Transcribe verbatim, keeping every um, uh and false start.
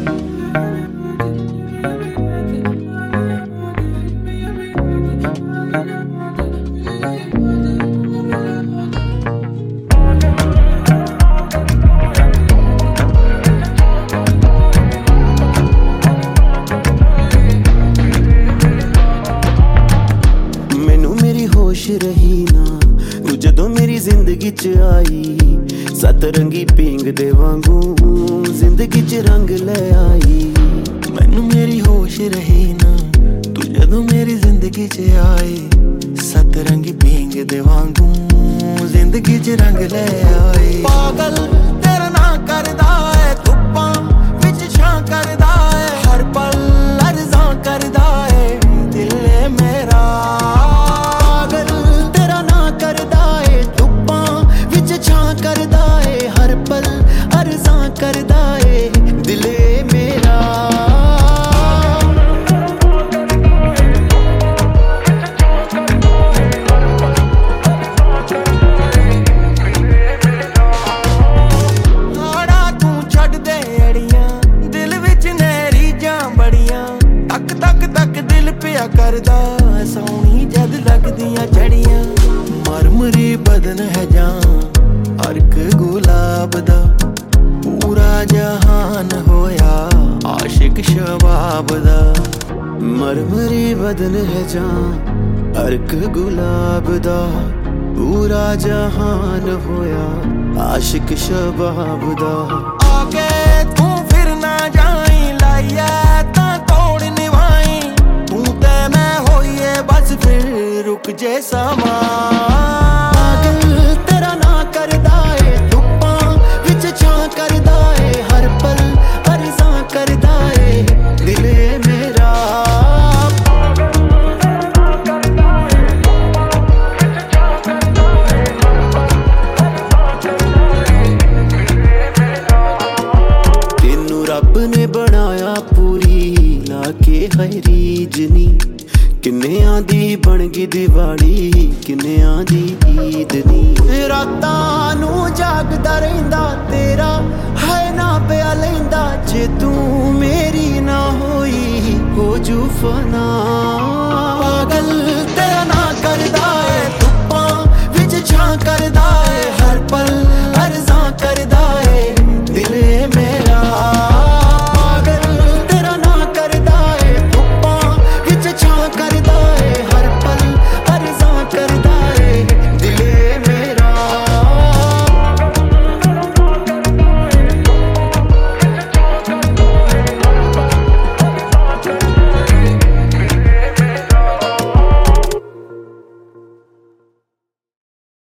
रही ना तू जदों मेरी जिंदगी च आई सतरंगी पींग दे वांगू जिंदगी च रंग ले आई। मैनू मेरी होश रही ना तू जदों मेरी जिंदगी च आई सतरंगी पींग दे वांगू जिंदगी च रंग ले आई। पागल तेरा ना करदा है धुप्पां विच छां करदा है हर पल अर्ज़ां करदा है दिल मेरा। करदा है हर पल अर्ज़ां करदा है दिले मेरा। आड़ा तू छड्ड दे अड़ियां दिल विच नहरीजां बड़ियां तक तक तक दिल पिया करदा सोहनी जद लगदियां झड़ियां। मरमरी बदन है जान अर्क गुलाब दा पूरा जहान होया आशिक शबाब दा। मरमरी बदन है जान अर्क गुलाब दा पूरा जहान होया आशिक शबाब दा। आगे तू फिर ना जाई लाइया तां तोड़ निभाई तू ते मैं होइए बस फिर रुक जे समा। रब ने बनाया पूरी लाके है रीजनी किन्नियां दी बन गई दिवाली किन्नियां दी ईद नी। रातां नू जागदा रहिंदा तेरा है ना प्याले